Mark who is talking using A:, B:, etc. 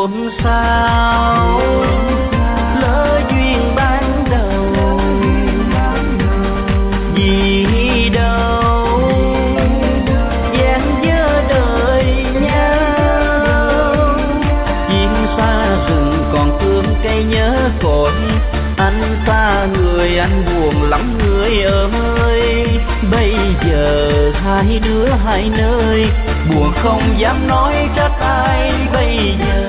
A: buồn sao lỡ duyên ban đầu, vì đâu gian dở đời nhau. Chim xa rừng còn thương cây nhớ cội, anh xa người anh buồn lắm người ơi. Bây giờ hai đứa hai nơi, buồn không dám nói trách ai bây giờ.